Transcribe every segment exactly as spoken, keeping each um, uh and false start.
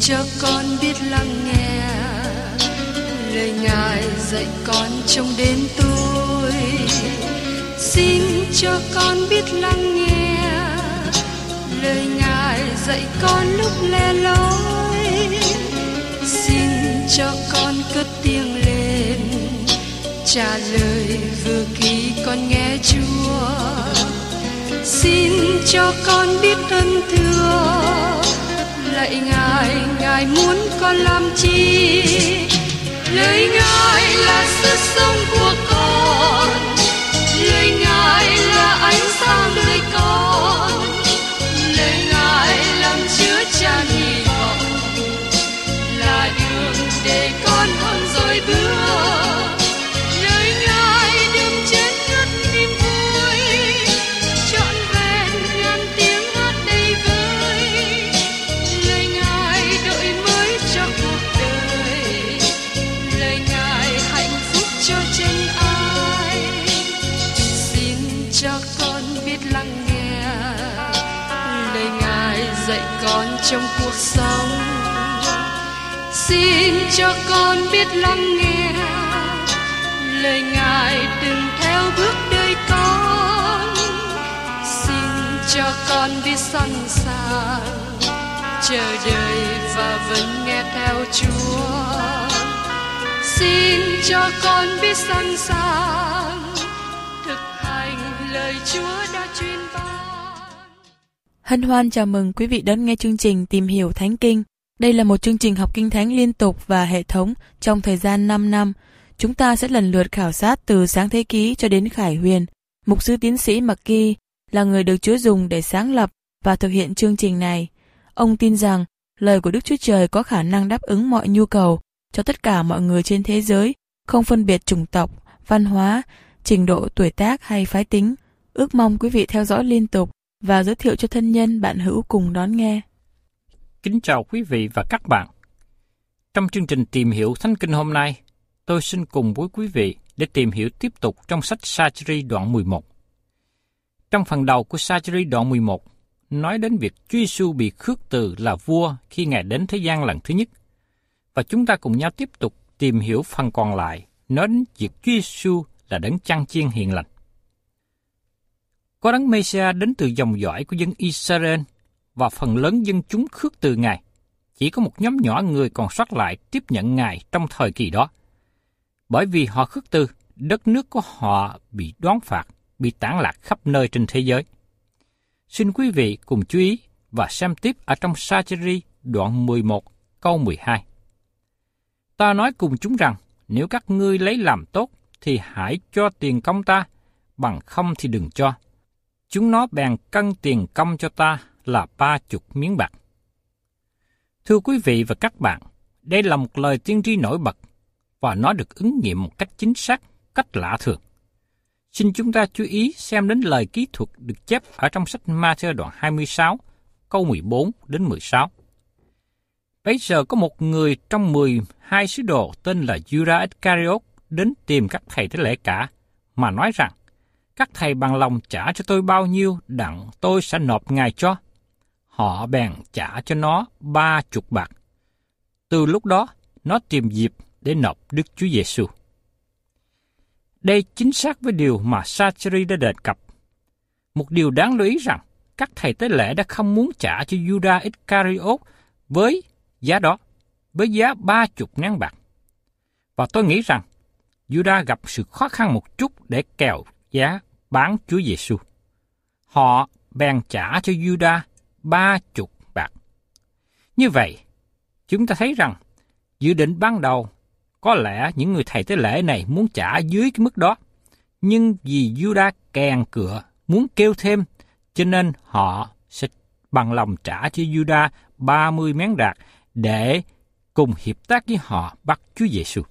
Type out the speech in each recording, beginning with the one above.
cho con biết lắng nghe lời Ngài dạy con trong đêm tối. Xin cho con biết lắng nghe lời Ngài dạy con lúc lẻ loi. Xin cho con cất tiếng lên trả lời vừa khi con nghe Chúa. Xin cho con biết ơn thưa lạy Ngài, Ngài muốn con làm chi? Lời Ngài là sức sống của con, lời Ngài là ánh sáng đời con, lời Ngài làm chứa chan hy vọng, là đường để con hơn rồi bước. Lời Ngài đêm chết ngất niềm vui, trọn vẹn ngàn tiếng hát đầy vơi. Lời Ngài đổi mới cho cuộc đời, lời Ngài hạnh phúc cho chân ai. Xin cho con biết lắng nghe lời Ngài dạy con trong cuộc sống. Xin cho con biết lắng nghe lời Ngài từng theo bước đời con. Xin cho con biết sẵn sàng chờ đợi và vẫn nghe theo Chúa. Xin cho con biết sẵn sàng thực hành lời Chúa đã truyền ban. Hân hoan chào mừng quý vị đón nghe chương trình Tìm hiểu Thánh Kinh. Đây là một chương trình học Kinh Thánh liên tục và hệ thống trong thời gian năm năm. Chúng ta sẽ lần lượt khảo sát từ Sáng Thế Ký cho đến Khải Huyền. Mục sư tiến sĩ McGee là người được Chúa dùng để sáng lập và thực hiện chương trình này. Ông tin rằng lời của Đức Chúa Trời có khả năng đáp ứng mọi nhu cầu cho tất cả mọi người trên thế giới, không phân biệt chủng tộc, văn hóa, trình độ tuổi tác hay phái tính. Ước mong quý vị theo dõi liên tục và giới thiệu cho thân nhân bạn hữu cùng đón nghe. Kính chào quý vị và các bạn. Trong chương trình Tìm hiểu Thánh Kinh hôm nay, tôi xin cùng với quý vị để tìm hiểu tiếp tục trong sách Sa-chi-ri đoạn mười một. Trong phần đầu của Sa-chi-ri đoạn mười một, nói đến việc Chúa Giêsu bị khước từ là vua khi Ngài đến thế gian lần thứ nhất. Và chúng ta cùng nhau tiếp tục tìm hiểu phần còn lại, nói đến việc Chúa Giêsu là đấng chăn chiên hiền lành. Có đấng Mê-si-a đến từ dòng dõi của dân Israel, và phần lớn dân chúng khước từ Ngài. Chỉ có một nhóm nhỏ người còn sót lại tiếp nhận Ngài trong thời kỳ đó. Bởi vì họ khước từ, đất nước của họ bị đoán phạt, bị tản lạc khắp nơi trên thế giới. Xin quý vị cùng chú ý và xem tiếp ở trong Sa-chi-ri đoạn mười một câu mười hai. Ta nói cùng chúng rằng, nếu các ngươi lấy làm tốt, thì hãy cho tiền công ta, bằng không thì đừng cho. Chúng nó bèn cân tiền công cho ta là ba chục miếng bạc. Thưa quý vị và các bạn, đây là một lời tiên tri nổi bật, và nó được ứng nghiệm một cách chính xác, cách lạ thường. Xin chúng ta chú ý xem đến lời kỹ thuật được chép ở trong sách Ma-thơ đoạn hai mươi sáu, câu mười bốn đến mười sáu. Bấy giờ có một người trong mười hai sứ đồ tên là Judas Iscariot đến tìm các thầy tế lễ cả, mà nói rằng, các thầy bằng lòng trả cho tôi bao nhiêu đặng tôi sẽ nộp Ngài cho. Họ bèn trả cho nó ba chục bạc. Từ lúc đó, nó tìm dịp để nộp Đức Chúa Giêsu. Đây chính xác với điều mà Sa-chi-ri đã đề cập. Một điều đáng lưu ý rằng, các thầy tế lễ đã không muốn trả cho Judas Iscariot với giá đó, với giá ba chục nén bạc. Và tôi nghĩ rằng, Judas gặp sự khó khăn một chút để kèo giá bán Chúa Giêsu. Họ bèn trả cho Judas ba chục bạc. Như vậy, chúng ta thấy rằng, dự định ban đầu, có lẽ những người thầy tế lễ này muốn trả dưới cái mức đó, nhưng vì Judas kèn cựa, muốn kêu thêm, cho nên họ sẽ bằng lòng trả cho Judas ba mươi miếng bạc để cùng hiệp tác với họ bắt Chúa Giêsu.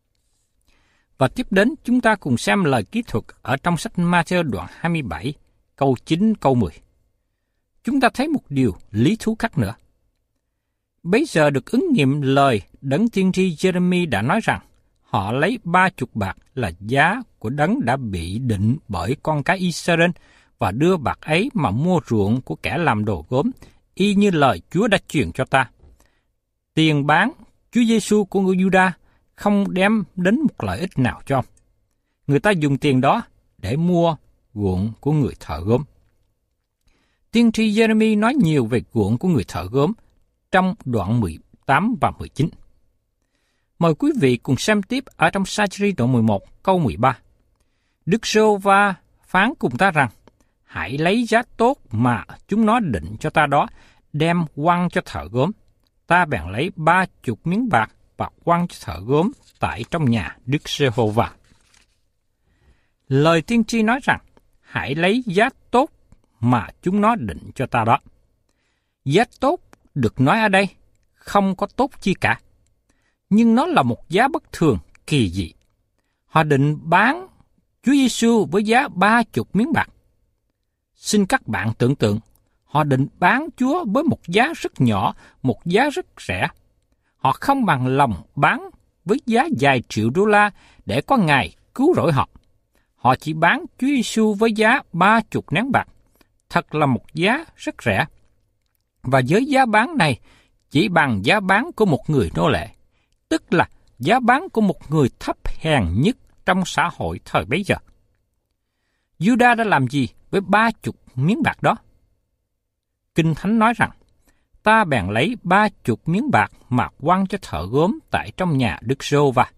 Và tiếp đến chúng ta cùng xem lời kỹ thuật ở trong sách Ma-thơ đoạn hai mươi bảy, câu chín, câu mười. Chúng ta thấy một điều lý thú khác nữa. Bấy giờ được ứng nghiệm lời đấng tiên tri Giê-rê-mi đã nói rằng, họ lấy ba chục bạc là giá của đấng đã bị định bởi con cái Israel và đưa bạc ấy mà mua ruộng của kẻ làm đồ gốm, y như lời Chúa đã truyền cho ta. tiền bán Chúa Giêsu của người Giu-đa không đem đến một lợi ích nào cho ông. Người ta dùng tiền đó để mua ruộng của người thợ gốm. Tiên tri Giê-rê-mi nói nhiều về ruộng của người thợ gốm trong đoạn mười tám và mười chín. Mời quý vị cùng xem tiếp ở trong Sa-chi-ri đoạn mười một câu mười ba. Đức Giê-hô-va phán cùng ta rằng, hãy lấy giá tốt mà chúng nó định cho ta đó, đem quăng cho thợ gốm. Ta bèn lấy ba chục miếng bạc và quăng cho thợ gốm tại trong nhà Đức Giê-hô-va. Lời tiên tri nói rằng, hãy lấy giá tốt mà chúng nó định cho ta đó. Giá tốt được nói ở đây không có tốt chi cả, nhưng nó là một giá bất thường, kỳ dị. Họ định bán Chúa Giêsu với giá ba chục miếng bạc. Xin các bạn tưởng tượng, họ định bán Chúa với một giá rất nhỏ, một giá rất rẻ. Họ không bằng lòng bán với giá vài triệu đô la để có Ngài cứu rỗi họ. Họ chỉ bán Chúa Giêsu với giá ba chục nén bạc. Thật là một giá rất rẻ. Và với giá bán này chỉ bằng giá bán của một người nô lệ, tức là giá bán của một người thấp hèn nhất trong xã hội thời bấy giờ. Giu-đa đã làm gì với ba chục miếng bạc đó? Kinh Thánh nói rằng, ta bèn lấy ba chục miếng bạc mà quăng cho thợ gốm tại trong nhà Đức Giê-hô-va.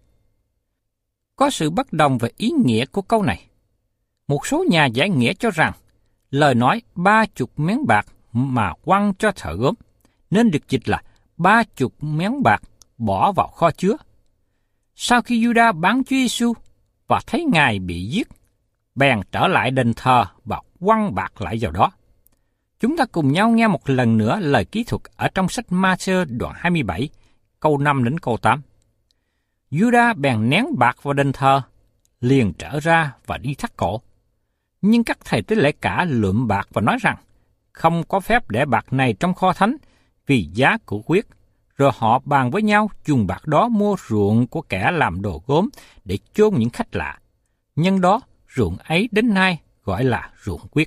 Có sự bất đồng về ý nghĩa của câu này. Một số nhà giải nghĩa cho rằng, lời nói ba chục miếng bạc mà quăng cho thợ gốm, nên được dịch là ba chục miếng bạc bỏ vào kho chứa. Sau khi Giu-đa bán Chúa Giêsu và thấy Ngài bị giết, bèn trở lại đền thờ và quăng bạc lại vào đó. Chúng ta cùng nhau nghe một lần nữa lời kỹ thuật ở trong sách Ma-thê đoạn hai mươi bảy, câu năm đến câu tám. Giu-đa bèn ném bạc vào đền thờ, liền trở ra và đi thắt cổ. Nhưng các thầy tế lễ cả lượm bạc và nói rằng, không có phép để bạc này trong kho thánh, vì giá của quyết. Rồi họ bàn với nhau dùng bạc đó mua ruộng của kẻ làm đồ gốm để chôn những khách lạ. Nhân đó, ruộng ấy đến nay gọi là ruộng quyết.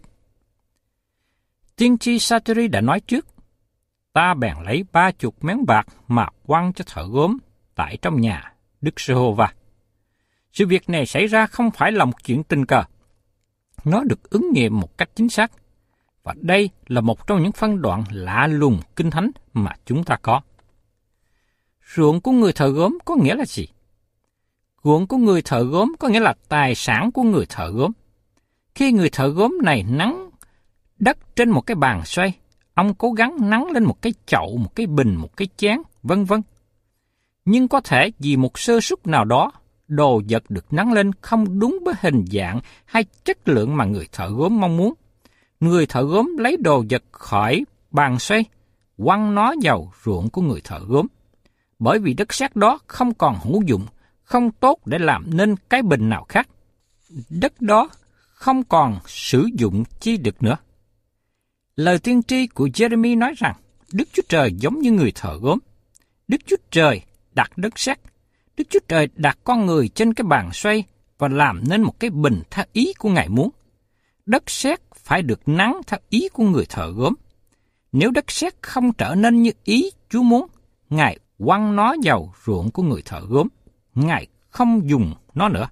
Tiên tri Sa-chi-ri đã nói trước, ta bèn lấy ba chục miếng bạc mà quăng cho thợ gốm tại trong nhà Đức Giê-hô-va. Sự việc này xảy ra không phải là một chuyện tình cờ. Nó được ứng nghiệm một cách chính xác. Và đây là một trong những phân đoạn lạ lùng kinh thánh mà chúng ta có. Ruộng của người thợ gốm có nghĩa là gì? Ruộng của người thợ gốm có nghĩa là tài sản của người thợ gốm. Khi người thợ gốm này nắn đất trên một cái bàn xoay, ông cố gắng nắn lên một cái chậu, một cái bình, một cái chén, vân vân. Nhưng có thể vì một sơ suất nào đó, đồ vật được nắn lên không đúng với hình dạng hay chất lượng mà người thợ gốm mong muốn. Người thợ gốm lấy đồ vật khỏi bàn xoay, quăng nó vào ruộng của người thợ gốm. Bởi vì đất sét đó không còn hữu dụng, không tốt để làm nên cái bình nào khác. Đất đó không còn sử dụng chi được nữa. Lời tiên tri của Giê-rê-mi nói rằng, Đức Chúa Trời giống như người thợ gốm. Đức Chúa Trời đặt đất sét. Đức Chúa Trời đặt con người trên cái bàn xoay và làm nên một cái bình theo ý của Ngài muốn. Đất sét phải được nắn theo ý của người thợ gốm. Nếu đất sét không trở nên như ý Chúa muốn, Ngài quăng nó vào ruộng của người thợ gốm. Ngài không dùng nó nữa.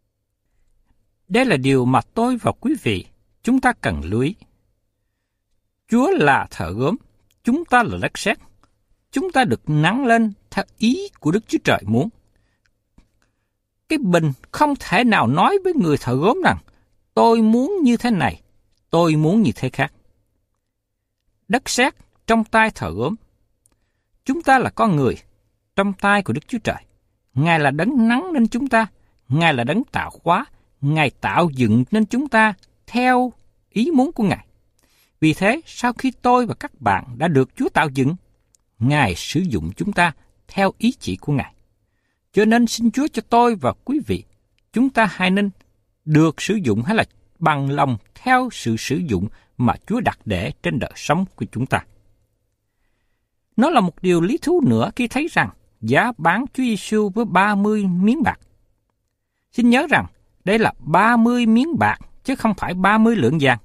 Đây là điều mà tôi và quý vị chúng ta cần lưu ý. Chúa là thợ gốm, chúng ta là đất sét. Chúng ta được nắn lên theo ý của Đức Chúa Trời muốn. Cái bình không thể nào nói với người thợ gốm rằng, tôi muốn như thế này, tôi muốn như thế khác. Đất sét trong tay thợ gốm. Chúng ta là con người trong tay của Đức Chúa Trời. Ngài là đấng nắn nên chúng ta, Ngài là đấng tạo hóa, Ngài tạo dựng nên chúng ta theo ý muốn của Ngài. Vì thế, sau khi tôi và các bạn đã được Chúa tạo dựng, Ngài sử dụng chúng ta theo ý chỉ của Ngài. Cho nên xin Chúa cho tôi và quý vị, chúng ta hãy nên được sử dụng hay là bằng lòng theo sự sử dụng mà Chúa đặt để trên đời sống của chúng ta. Nó là một điều lý thú nữa khi thấy rằng giá bán Chúa Giêsu với ba mươi miếng bạc. Xin nhớ rằng đây là ba mươi miếng bạc chứ không phải ba mươi lượng vàng.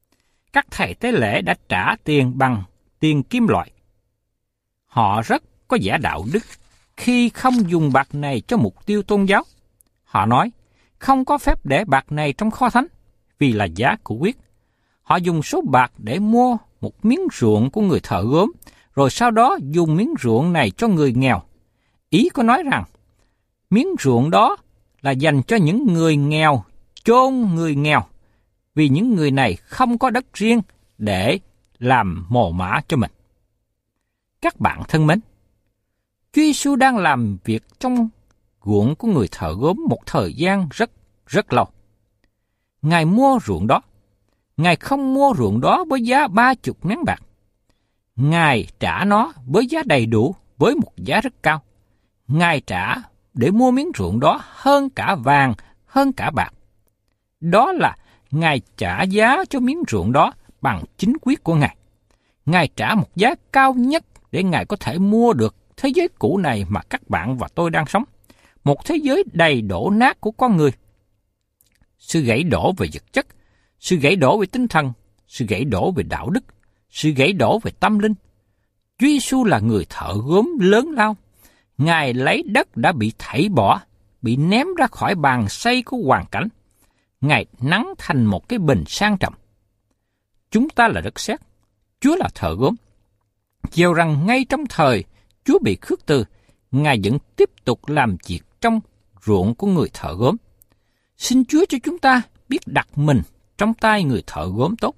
Các thầy tế lễ đã trả tiền bằng tiền kim loại. Họ rất có giả đạo đức khi không dùng bạc này cho mục tiêu tôn giáo. Họ nói, không có phép để bạc này trong kho thánh, vì là giá của quyết. Họ dùng số bạc để mua một miếng ruộng của người thợ gốm, rồi sau đó dùng miếng ruộng này cho người nghèo. Ý có nói rằng, miếng ruộng đó là dành cho những người nghèo, chôn người nghèo, vì những người này không có đất riêng để làm mồ mả cho mình. Các bạn thân mến, Chúa Giêsu đang làm việc trong ruộng của người thợ gốm một thời gian rất, rất lâu. Ngài mua ruộng đó. Ngài không mua ruộng đó với giá ba chục miếng bạc. Ngài trả nó với giá đầy đủ, với một giá rất cao. Ngài trả để mua miếng ruộng đó hơn cả vàng, hơn cả bạc. Đó là Ngài trả giá cho miếng ruộng đó bằng chính quyết của Ngài. Ngài trả một giá cao nhất để Ngài có thể mua được thế giới cũ này mà các bạn và tôi đang sống. Một thế giới đầy đổ nát của con người. Sự gãy đổ về vật chất, sự gãy đổ về tinh thần, sự gãy đổ về đạo đức, sự gãy đổ về tâm linh. Chúa Giêsu là người thợ gốm lớn lao. Ngài lấy đất đã bị thảy bỏ, bị ném ra khỏi bàn xây của hoàn cảnh. Ngài nắn thành một cái bình sang trọng. Chúng ta là đất sét, Chúa là thợ gốm. Dầu rằng ngay trong thời Chúa bị khước từ, Ngài vẫn tiếp tục làm việc trong ruộng của người thợ gốm. Xin Chúa cho chúng ta biết đặt mình trong tay người thợ gốm tốt.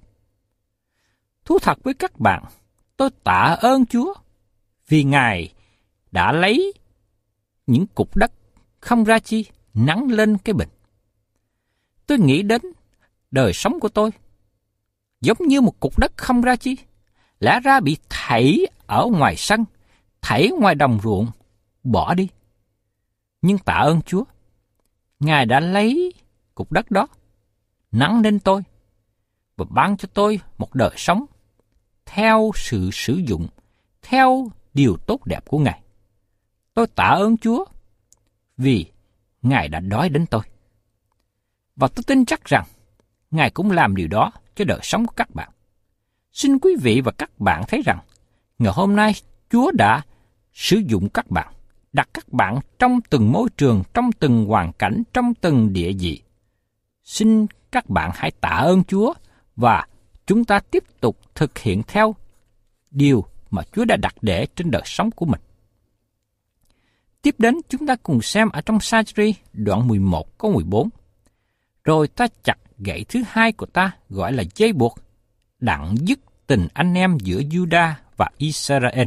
Thú thật với các bạn, tôi tạ ơn Chúa vì Ngài đã lấy những cục đất không ra chi nắn lên cái bình. Tôi nghĩ đến đời sống của tôi giống như một cục đất không ra chi, lẽ ra bị thảy ở ngoài sân, thảy ngoài đồng ruộng, bỏ đi. Nhưng tạ ơn Chúa, Ngài đã lấy cục đất đó, nắn lên tôi, và ban cho tôi một đời sống theo sự sử dụng, theo điều tốt đẹp của Ngài. Tôi tạ ơn Chúa vì Ngài đã đói đến tôi. Và tôi tin chắc rằng Ngài cũng làm điều đó cho đời sống của các bạn. Xin quý vị và các bạn thấy rằng ngày hôm nay Chúa đã sử dụng các bạn, đặt các bạn trong từng môi trường, trong từng hoàn cảnh, trong từng địa vị. Xin các bạn hãy tạ ơn Chúa và chúng ta tiếp tục thực hiện theo điều mà Chúa đã đặt để trên đời sống của mình. Tiếp đến chúng ta cùng xem ở trong Sa-chi-ri đoạn mười một câu mười bốn. Rồi ta chặt gậy thứ hai của ta gọi là dây buộc, đặng dứt tình anh em giữa Juda và Israel.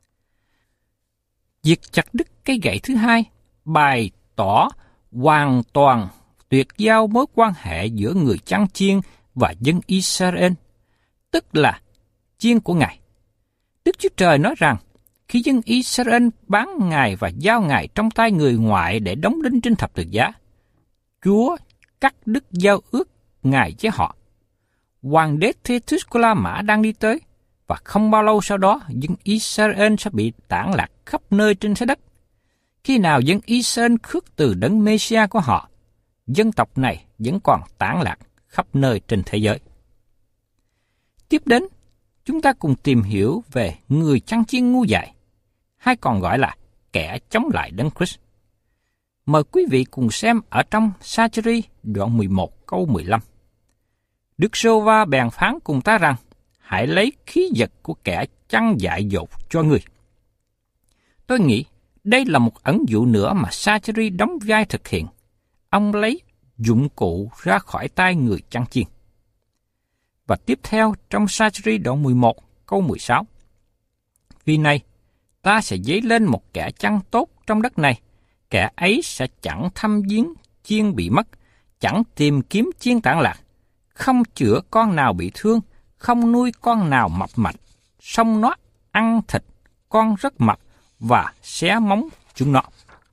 Việc chặt đứt cây gậy thứ hai bày tỏ hoàn toàn tuyệt giao mối quan hệ giữa người chăn chiên và dân Israel, tức là chiên của Ngài. Đức Chúa Trời nói rằng, khi dân Israel bán Ngài và giao Ngài trong tay người ngoại để đóng đinh trên thập tự giá, Chúa cắt đứt giao ước Ngài với họ. Hoàng đế Thê-thus của La Mã đang đi tới, và không bao lâu sau đó, dân Israel sẽ bị tản lạc khắp nơi trên thế đất. Khi nào dân Israel khước từ đấng Mê-si-a của họ, dân tộc này vẫn còn tản lạc khắp nơi trên thế giới. Tiếp đến, chúng ta cùng tìm hiểu về người chăn chiên ngu dại, hay còn gọi là kẻ chống lại đấng Christ. Mời quý vị cùng xem ở trong Sa-chi-ri đoạn mười một câu mười lăm. Đức Giê-hô-va bèn phán cùng ta rằng, hãy lấy khí vật của kẻ chăn dại dột cho người. Tôi nghĩ đây là một ẩn dụ nữa mà Sa-chi-ri đóng vai thực hiện. Ông lấy dụng cụ ra khỏi tay người chăn chiên. Và tiếp theo trong Sa-chi-ri đoạn mười một câu mười sáu. Vì này, ta sẽ dấy lên một kẻ chăn tốt trong đất này, kẻ ấy sẽ chẳng thăm viếng chiên bị mất, chẳng tìm kiếm chiên tản lạc, không chữa con nào bị thương, không nuôi con nào mập mạch, song nó ăn thịt con rất mập và xé móng chúng nó.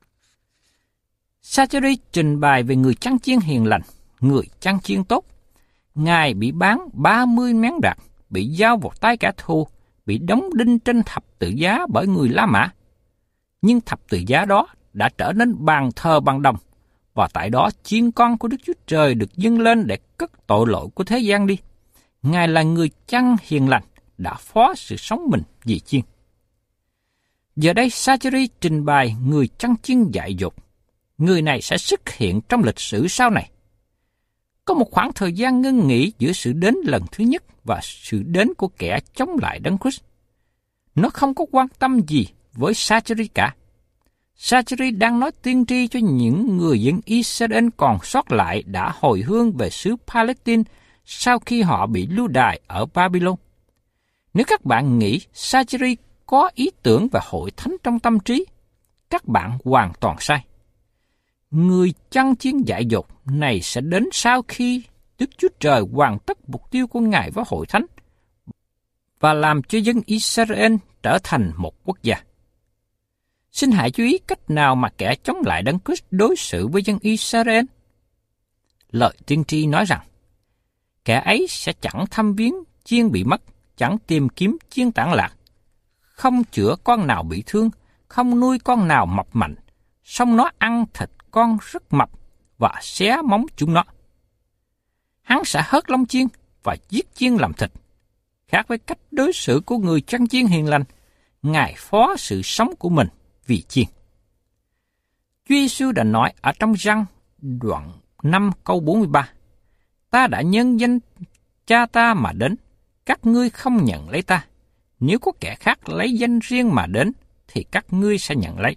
Sa-chi-ri trình bày về người chăn chiên hiền lành, người chăn chiên tốt. Ngài bị bán ba mươi miếng bạc, bị giao vào tay kẻ thù, bị đóng đinh trên thập tự giá bởi người La Mã. Nhưng thập tự giá đó đã trở nên bàn thờ bằng đồng, và tại đó chiên con của Đức Chúa Trời được dâng lên để cất tội lỗi của thế gian đi. Ngài là người chăn hiền lành, đã phó sự sống mình vì chiên. Giờ đây Sacheri trình bày người chăn chiên dại dột. Người này sẽ xuất hiện trong lịch sử sau này. Có một khoảng thời gian ngưng nghỉ giữa sự đến lần thứ nhất và sự đến của kẻ chống lại Đấng Christ. Nó không có quan tâm gì với Sacheri cả. Sacheri đang nói tiên tri cho những người dân Israel còn sót lại đã hồi hương về xứ Palestine sau khi họ bị lưu đày ở Babylon. Nếu các bạn nghĩ Sacheri có ý tưởng về hội thánh trong tâm trí, các bạn hoàn toàn sai. Người chăn chiên dại dột này sẽ đến sau khi Đức Chúa Trời hoàn tất mục tiêu của Ngài với hội thánh và làm cho dân Israel trở thành một quốc gia. Xin hãy chú ý cách nào mà kẻ chống lại Đấng Christ đối xử với dân Israel. Lời tiên tri nói rằng, kẻ ấy sẽ chẳng thăm viếng chiên bị mất, chẳng tìm kiếm chiên tản lạc, không chữa con nào bị thương, không nuôi con nào mập mạnh, song nó ăn thịt con rất mập và xé móng chúng nó. Hắn sẽ hớt lông chiên và giết chiên làm thịt. Khác với cách đối xử của người chăn chiên hiền lành, Ngài phó sự sống của mình vì chiên. Chúa Giêsu đã nói ở trong Giăng đoạn năm câu bốn mươi ba, ta đã nhân danh cha ta mà đến, các ngươi không nhận lấy ta. Nếu có kẻ khác lấy danh riêng mà đến, thì các ngươi sẽ nhận lấy.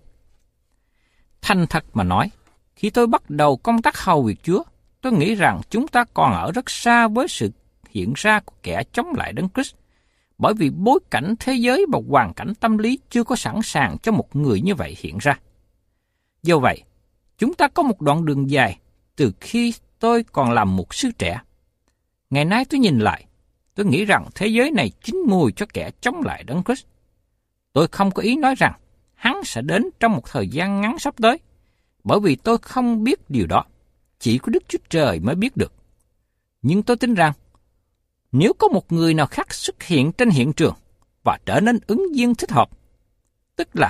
Thành thật mà nói, khi tôi bắt đầu công tác hầu việc Chúa, tôi nghĩ rằng chúng ta còn ở rất xa với sự hiện ra của kẻ chống lại Đấng Christ, bởi vì bối cảnh thế giới và hoàn cảnh tâm lý chưa có sẵn sàng cho một người như vậy hiện ra. Do vậy, chúng ta có một đoạn đường dài từ khi tôi còn làm mục sư trẻ. Ngày nay tôi nhìn lại, tôi nghĩ rằng thế giới này chín mùi cho kẻ chống lại Đấng Christ. Tôi không có ý nói rằng hắn sẽ đến trong một thời gian ngắn sắp tới, bởi vì tôi không biết điều đó. Chỉ có Đức Chúa Trời mới biết được. Nhưng tôi tin rằng, nếu có một người nào khác xuất hiện trên hiện trường và trở nên ứng viên thích hợp, tức là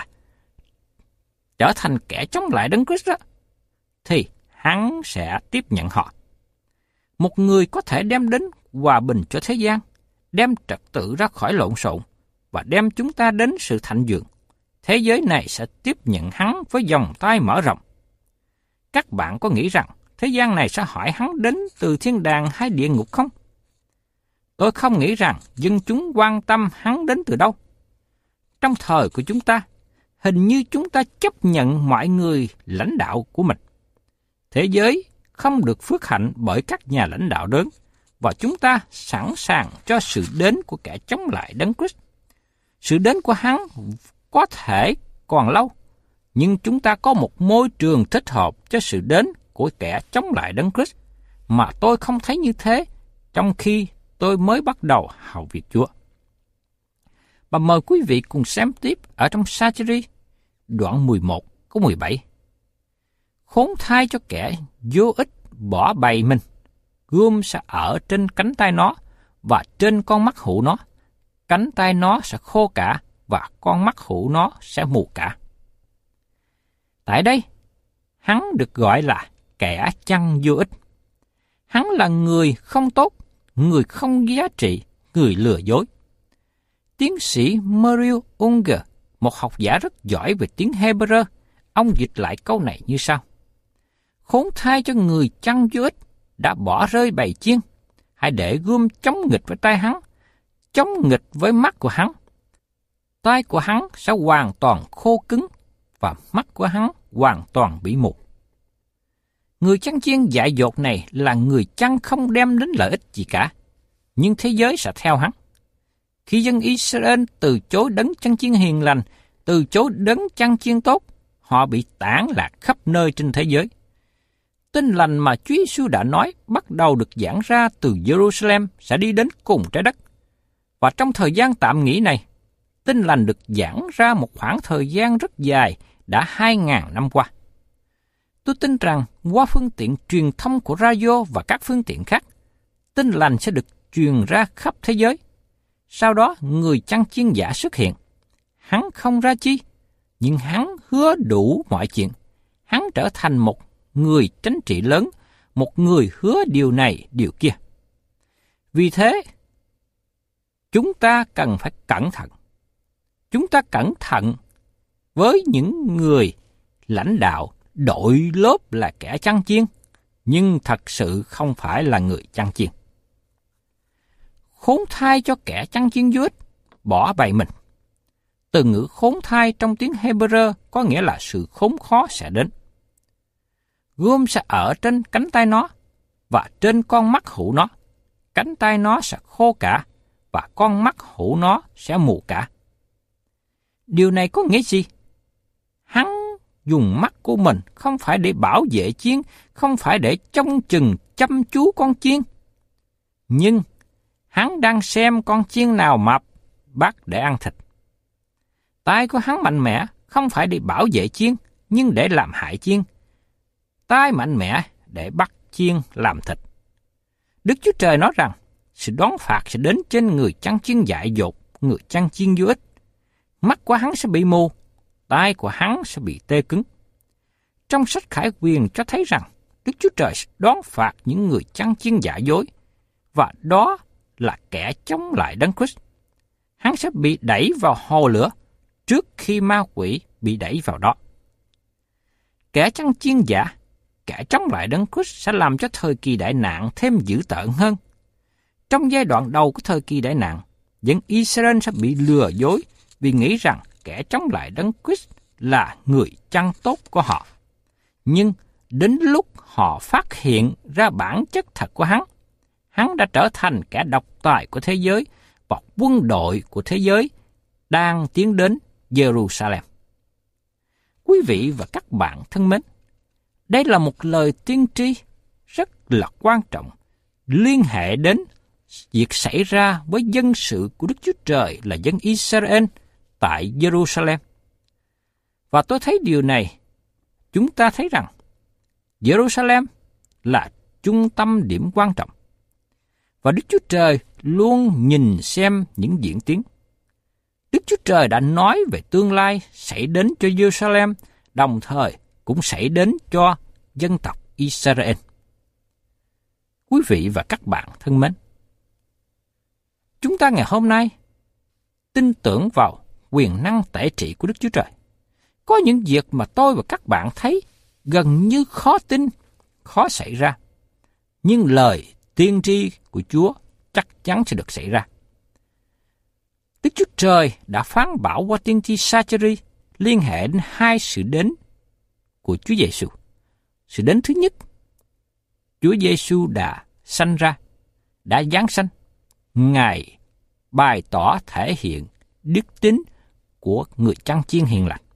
trở thành kẻ chống lại Đấng Christ đó, thì hắn sẽ tiếp nhận họ. Một người có thể đem đến hòa bình cho thế gian, đem trật tự ra khỏi lộn xộn và đem chúng ta đến sự thịnh vượng. Thế giới này sẽ tiếp nhận hắn với vòng tay mở rộng. Các bạn có nghĩ rằng thế gian này sẽ hỏi hắn đến từ thiên đàng hay địa ngục không? Tôi không nghĩ rằng dân chúng quan tâm hắn đến từ đâu. Trong thời của chúng ta, hình như chúng ta chấp nhận mọi người lãnh đạo của mình. Thế giới không được phước hạnh bởi các nhà lãnh đạo lớn, và chúng ta sẵn sàng cho sự đến của kẻ chống lại Đấng Christ. Sự đến của hắn có thể còn lâu, nhưng chúng ta có một môi trường thích hợp cho sự đến của kẻ chống lại Đấng Christ, mà tôi không thấy như thế trong khi tôi mới bắt đầu hầu việc Chúa. Và mời quý vị cùng xem tiếp ở trong Sa-chi-ri, đoạn mười một, câu mười bảy. Khốn thay cho kẻ vô ích bỏ bày mình, gươm sẽ ở trên cánh tay nó và trên con mắt hữu nó. Cánh tay nó sẽ khô cả và con mắt hữu nó sẽ mù cả. Tại đây, hắn được gọi là kẻ chăn vô ích. Hắn là người không tốt, người không giá trị, người lừa dối. Tiến sĩ Muriel Unger, một học giả rất giỏi về tiếng Hebrew, ông dịch lại câu này như sau: khốn thay cho người chăn vô ích đã bỏ rơi bầy chiên, hãy để gươm chống nghịch với tay hắn, chống nghịch với mắt của hắn. Tai của hắn sẽ hoàn toàn khô cứng và mắt của hắn hoàn toàn bị mù. Người chăn chiên dại dột này là người chăn không đem đến lợi ích gì cả, nhưng thế giới sẽ theo hắn. Khi dân Israel từ chối đấng chăn chiên hiền lành, từ chối đấng chăn chiên tốt, họ bị tản lạc khắp nơi trên thế giới. Tin lành mà Chúa Giêsu đã nói bắt đầu được giảng ra từ Jerusalem sẽ đi đến cùng trái đất. Và trong thời gian tạm nghỉ này, tin lành được giảng ra một khoảng thời gian rất dài, đã hai ngàn năm qua. Tôi tin rằng qua phương tiện truyền thông của radio và các phương tiện khác, tin lành sẽ được truyền ra khắp thế giới. Sau đó, người chăn chiên giả xuất hiện. Hắn không ra chi, nhưng hắn hứa đủ mọi chuyện. Hắn trở thành một người tránh trị lớn, một người hứa điều này, điều kia. Vì thế, chúng ta cần phải cẩn thận. Chúng ta cẩn thận với những người lãnh đạo đội lốt là kẻ chăn chiên, nhưng thật sự không phải là người chăn chiên. Khốn thai cho kẻ chăn chiên dúa, bỏ bầy mình. Từ ngữ khốn thai trong tiếng Hebrew có nghĩa là sự khốn khó sẽ đến. Gươm sẽ ở trên cánh tay nó, và trên con mắt hữu nó. Cánh tay nó sẽ khô cả, và con mắt hữu nó sẽ mù cả. Điều này có nghĩa gì? Hắn dùng mắt của mình không phải để bảo vệ chiên, không phải để trông chừng chăm chú con chiên. Nhưng hắn đang xem con chiên nào mập, bắt để ăn thịt. Tay của hắn mạnh mẽ, không phải để bảo vệ chiên, nhưng để làm hại chiên. Tay mạnh mẽ để bắt chiên làm thịt. Đức Chúa Trời nói rằng, sự đón phạt sẽ đến trên người chăn chiên dại dột, người chăn chiên vô ích. Mắt của hắn sẽ bị mù, tay của hắn sẽ bị tê cứng. Trong sách Khải Huyền cho thấy rằng, Đức Chúa Trời sẽ đón phạt những người chăn chiên giả dối, và đó là kẻ chống lại Đấng Christ. Hắn sẽ bị đẩy vào hồ lửa trước khi ma quỷ bị đẩy vào đó. Kẻ chăn chiên giả, kẻ chống lại Đấng Christ sẽ làm cho thời kỳ đại nạn thêm dữ tợn hơn. Trong giai đoạn đầu của thời kỳ đại nạn, dân Israel sẽ bị lừa dối vì nghĩ rằng kẻ chống lại Đấng Christ là người chăn tốt của họ. Nhưng đến lúc họ phát hiện ra bản chất thật của hắn, hắn đã trở thành kẻ độc tài của thế giới và quân đội của thế giới đang tiến đến Jerusalem. Quý vị và các bạn thân mến, đây là một lời tiên tri rất là quan trọng liên hệ đến việc xảy ra với dân sự của Đức Chúa Trời là dân Israel tại Jerusalem. Và tôi thấy điều này, chúng ta thấy rằng Jerusalem là trung tâm điểm quan trọng. Và Đức Chúa Trời luôn nhìn xem những diễn tiến. Đức Chúa Trời đã nói về tương lai xảy đến cho Jerusalem, đồng thời cũng xảy đến cho dân tộc Israel. Quý vị và các bạn thân mến, chúng ta ngày hôm nay tin tưởng vào quyền năng tể trị của Đức Chúa Trời. Có những việc mà tôi và các bạn thấy gần như khó tin, khó xảy ra. Nhưng lời tiên tri của Chúa chắc chắn sẽ được xảy ra. Đức Chúa Trời đã phán bảo qua tiên tri Sa-cha-ri liên hệ đến hai sự đến của Chúa Giêsu. Sự đến thứ nhất, Chúa Giêsu đã sanh ra, đã giáng sanh. Ngài bày tỏ thể hiện đức tính của người chăn chiên hiền lành.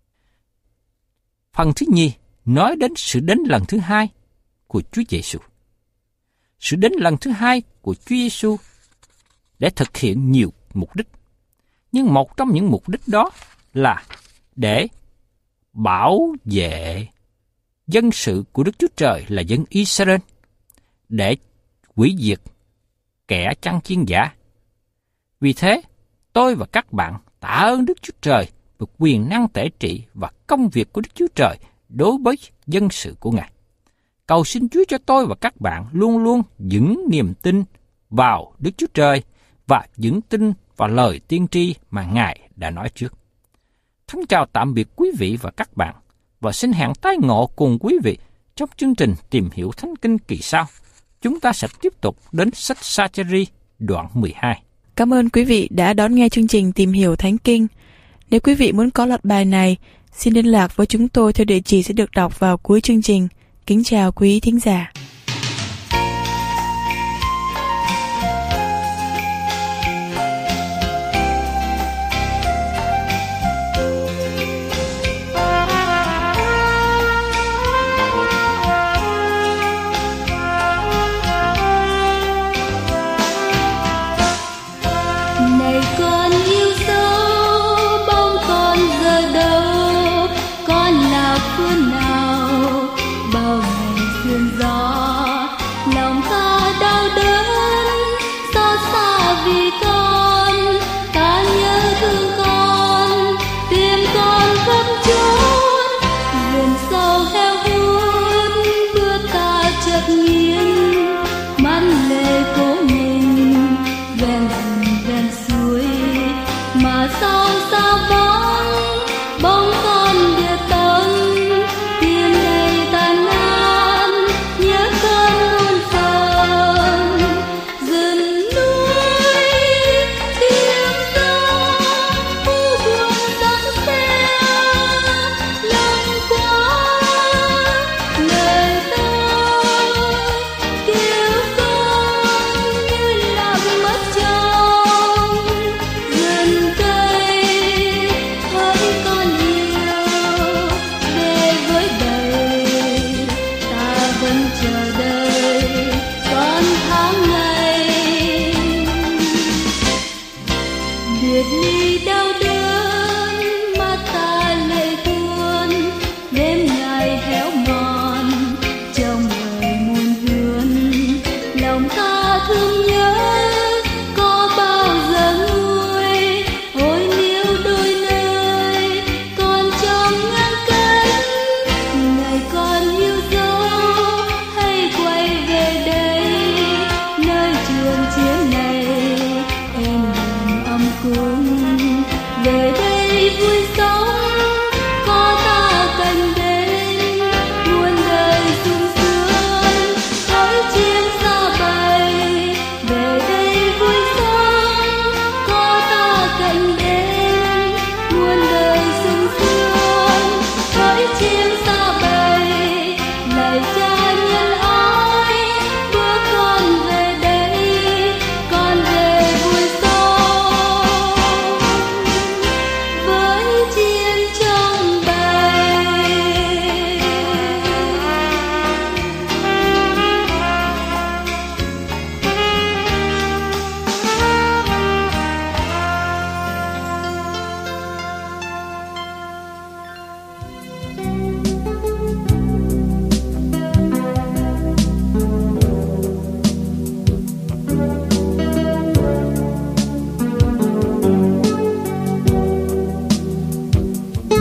Phần thứ nhì nói đến sự đến lần thứ hai của Chúa Giêsu. Sự đến lần thứ hai của Chúa Giêsu để thực hiện nhiều mục đích. Nhưng một trong những mục đích đó là để bảo vệ dân sự của Đức Chúa Trời là dân Israel, để hủy diệt kẻ chăn chiên giả. Vì thế, tôi và các bạn tạ ơn Đức Chúa Trời về quyền năng tể trị và công việc của Đức Chúa Trời đối với dân sự của Ngài. Cầu xin Chúa cho tôi và các bạn luôn luôn vững niềm tin vào Đức Chúa Trời và vững tin vào lời tiên tri mà Ngài đã nói trước. Thân chào tạm biệt quý vị và các bạn, và xin hẹn tái ngộ cùng quý vị trong chương trình Tìm Hiểu Thánh Kinh kỳ sau. Chúng ta sẽ tiếp tục đến sách Sa-cha-ri đoạn mười hai. Cảm ơn quý vị đã đón nghe chương trình Tìm Hiểu Thánh Kinh. Nếu quý vị muốn có loạt bài này, xin liên lạc với chúng tôi theo địa chỉ sẽ được đọc vào cuối chương trình. Kính chào quý thính giả. Bao ngày sương gió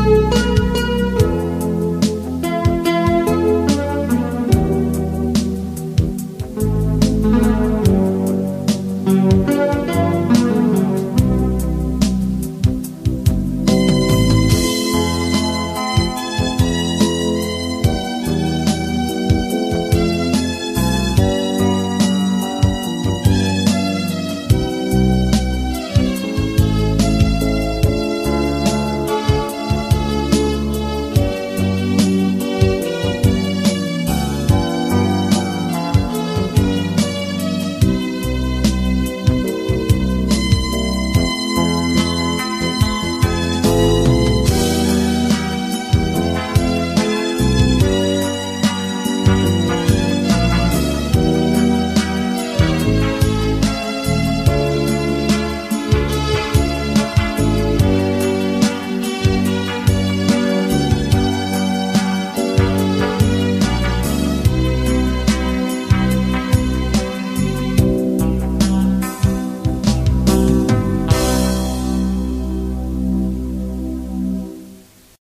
Thank you.